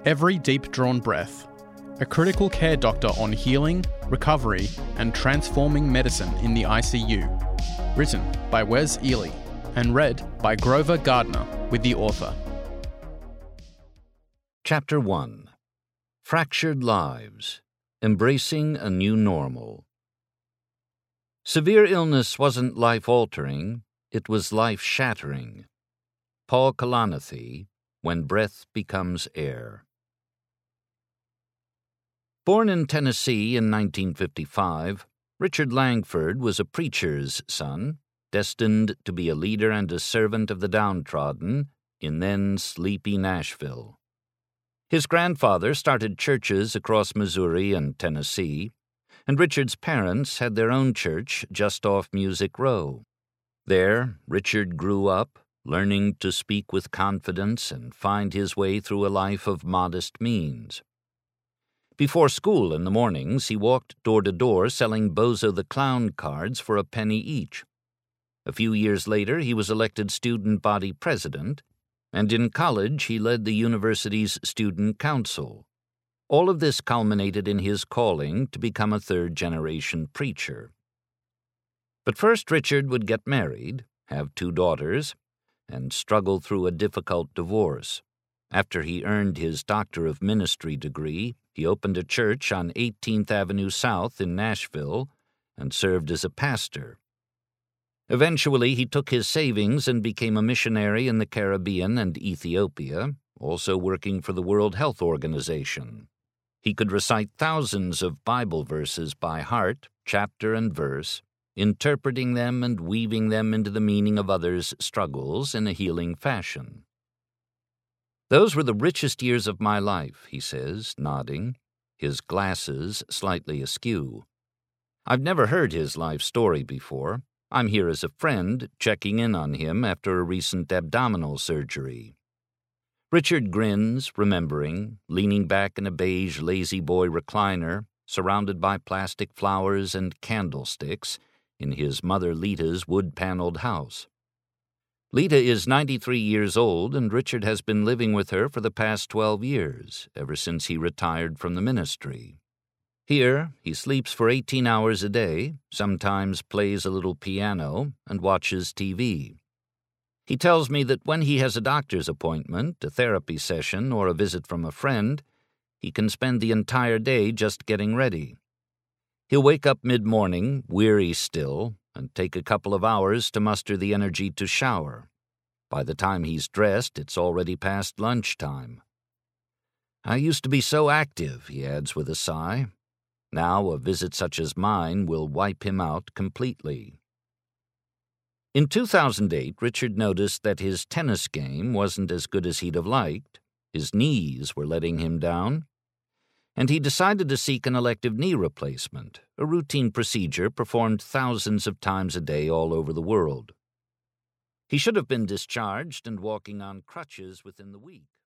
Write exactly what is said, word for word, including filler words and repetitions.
Every Deep Drawn Breath, a critical care doctor on healing, recovery, and transforming medicine in the I C U. Written by Wes Ely and read by Grover Gardner with the author. Chapter one. Fractured Lives, Embracing a New Normal. Severe illness wasn't life-altering, it was life-shattering. Paul Kalanithi, When Breath Becomes Air. Born in Tennessee in nineteen fifty-five, Richard Langford was a preacher's son, destined to be a leader and a servant of the downtrodden in then sleepy Nashville. His grandfather started churches across Missouri and Tennessee, and Richard's parents had their own church just off Music Row. There, Richard grew up, learning to speak with confidence and find his way through a life of modest means. Before school in the mornings, he walked door to door selling Bozo the Clown cards for a penny each. A few years later, he was elected student body president, and in college he led the university's student council. All of this culminated in his calling to become a third-generation preacher. But first Richard would get married, have two daughters, and struggle through a difficult divorce. After he earned his Doctor of Ministry degree, he opened a church on eighteenth Avenue South in Nashville and served as a pastor. Eventually, he took his savings and became a missionary in the Caribbean and Ethiopia, also working for the World Health Organization. He could recite thousands of Bible verses by heart, chapter and verse, interpreting them and weaving them into the meaning of others' struggles in a healing fashion. "Those were the richest years of my life," he says, nodding, his glasses slightly askew. "I've never heard his life story before. I'm here as a friend, checking in on him after a recent abdominal surgery." Richard grins, remembering, leaning back in a beige lazy-boy recliner, surrounded by plastic flowers and candlesticks, in his mother Lita's wood-paneled house. Lita is ninety-three years old, and Richard has been living with her for the past twelve years, ever since he retired from the ministry. Here, he sleeps for eighteen hours a day, sometimes plays a little piano, and watches T V. He tells me that when he has a doctor's appointment, a therapy session, or a visit from a friend, he can spend the entire day just getting ready. He'll wake up mid-morning, weary still, and take a couple of hours to muster the energy to shower. By the time he's dressed, it's already past lunchtime. "I used to be so active," he adds with a sigh. "Now a visit such as mine will wipe him out completely." In two thousand eight, Richard noticed that his tennis game wasn't as good as he'd have liked. His knees were letting him down, and he decided to seek an elective knee replacement, a routine procedure performed thousands of times a day all over the world. He should have been discharged and walking on crutches within the week.